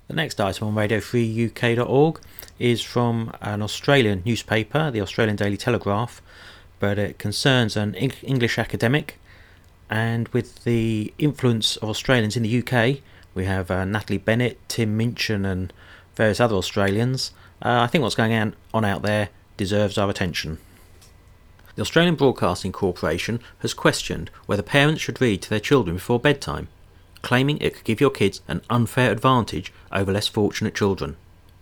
The next item on radio3uk.org is from an Australian newspaper, the Australian Daily Telegraph, but it concerns an English academic, and with the influence of Australians in the UK, we have Natalie Bennett, Tim Minchin and various other Australians. I think what's going on out there deserves our attention. The Australian Broadcasting Corporation has questioned whether parents should read to their children before bedtime, claiming it could give your kids an unfair advantage over less fortunate children.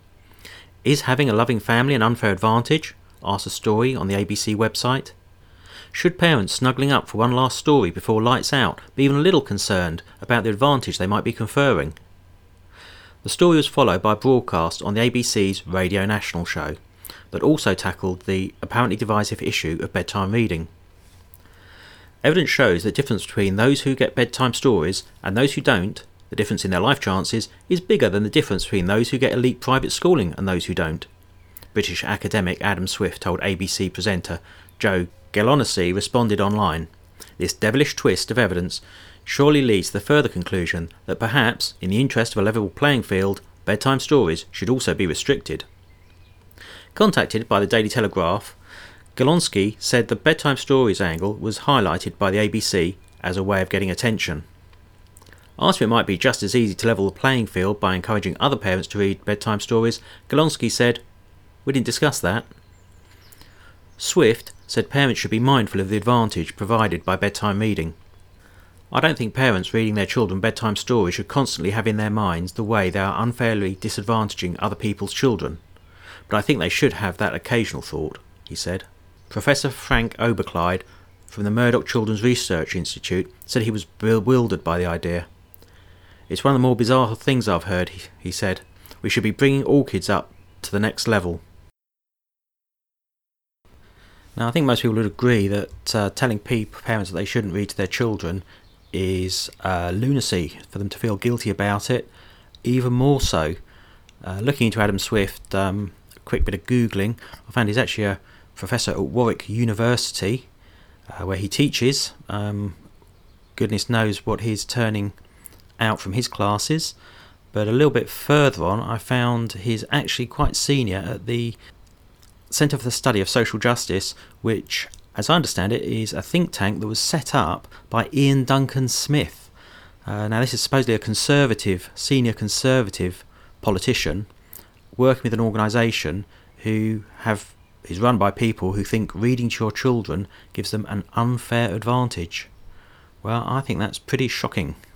Is having a loving family an unfair advantage? Asks a story on the ABC website. Should parents snuggling up for one last story before lights out be even a little concerned about the advantage they might be conferring? The story was followed by a broadcast on the ABC's Radio National show that also tackled the apparently divisive issue of bedtime reading. Evidence shows the difference between those who get bedtime stories and those who don't, the difference in their life chances, is bigger than the difference between those who get elite private schooling and those who don't. British academic Adam Swift told ABC presenter Joe Gelonesi responded online. This devilish twist of evidence surely leads to the further conclusion that perhaps, in the interest of a level playing field, bedtime stories should also be restricted. Contacted by the Daily Telegraph, Galonsky said the bedtime stories angle was highlighted by the ABC as a way of getting attention. Asked if it might be just as easy to level the playing field by encouraging other parents to read bedtime stories, Galonsky said, "We didn't discuss that." Swift said parents should be mindful of the advantage provided by bedtime reading. "I don't think parents reading their children bedtime stories should constantly have in their minds the way they are unfairly disadvantaging other people's children, but I think they should have that occasional thought," he said. Professor Frank Oberclyde from the Murdoch Children's Research Institute said he was bewildered by the idea. "It's one of the more bizarre things I've heard," he said. "We should be bringing all kids up to the next level." Now, I think most people would agree that telling parents that they shouldn't read to their children is lunacy for them to feel guilty about it, even more so. Looking into Adam Swift, a quick bit of Googling, I found he's actually a professor at Warwick University, where he teaches. Goodness knows what he's turning out from his classes. But a little bit further on, I found he's actually quite senior at the Centre for the Study of Social Justice, which, as I understand it, is a think tank that was set up by Ian Duncan Smith. Now, this is supposedly a senior conservative politician working with an organisation who is run by people who think reading to your children gives them an unfair advantage. Well, I think that's pretty shocking.